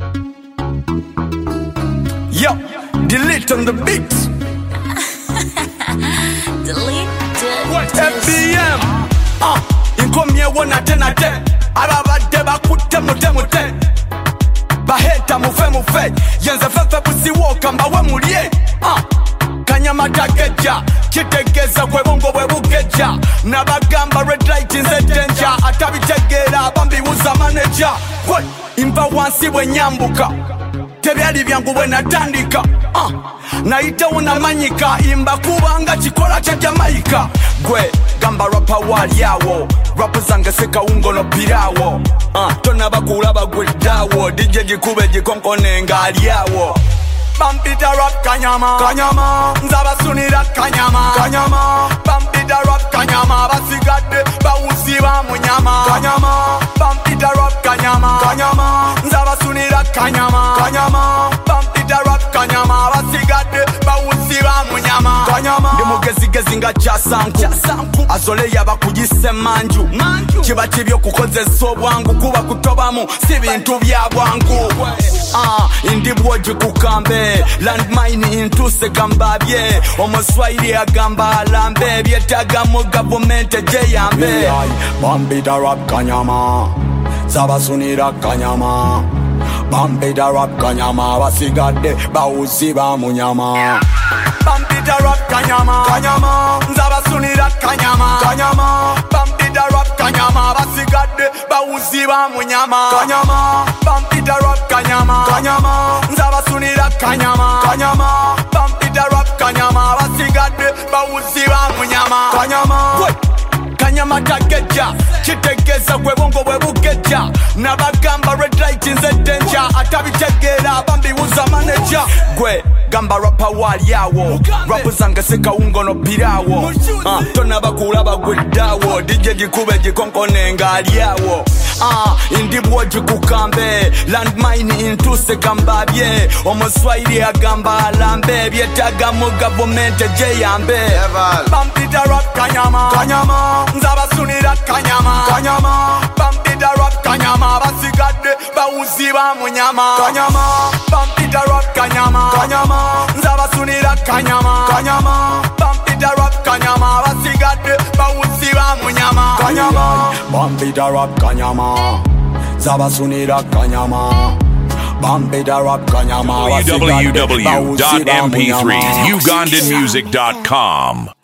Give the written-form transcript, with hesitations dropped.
Yo, delete on the beat. Delete. FBM. Inkomye wona tenate. Ababadde bakutte mute. Baheta mufe. Yenze fefe busiwoka mbawe mulye. Kanyama takeja. Kitegeza kwe bongo bwe bukeja. Nabagamba red light nze danger. Atabitegera bambibuza manager. Kwe imba wansi bwe nyambuka. Tebyali byangu bwe natandika. Naita unamanyika. Imba kubanga chikola cha Jamaica. Gwe gamba rapa waliawo. Rapa zange seka ungo no pirawo. Tona bakulaba gwe dawo. DJ jikube jikonkone ngaliawo. Bampita rap kanyama Nzaba sunira kanyama Bampita rap kanyama Basigade bawusiba munyama Bampita rap kanyama Nzaba sunira kanyama Bampita rap kanyama Basigade bawusiba munyama Ndimugezigezi nga kyasanku Azole yaba kugise manju Kiba kibyo kukozesa obwangu Kuba kutobamu si bintu bya bwangu Indi bwoji kukambe Landmine intuse gambabye Omuswahili agamba alambe Byetaga mu government ejeyambe Bambida rap kanyama Zabasunira kanyama Bambida rap kanyama Basigadde bawusiba munyama Bambida rap kanyama Zabasunira kanyama Bambida rap kanyama Basigadde bawusiba munyama Bambida rap kanyama Zabasunira kanyama Bambida rap kanyama Basigadde bawusiba munyama Kanyama takeja Kitegeza kwe bongo bwe bukeja Nabagamba red light nze danger Atabitegera bambibuza manager Gwe gamba rapa waliawo Rapa zange seka ungo no pirawo Tona bakulaba gwe dawo DJ jikube jikonkone ngaliawo Indi bwoji kukambe Landmine intuse gambabye Omuswahili agamba alambe Byetaga mu government ejeyambe Bampita rap kanyama Nzabasunira kanyama Bampita rap kanyama Basigadde bawusiba munyama Bampita rap kanyama Nzabasunira kanyama Bampita rap kanyama Basigadde bawusiba munyama Bampita rap kanyama Zabasunira kanyama Bambida rap kanyama www.mp3ugandanmusic.com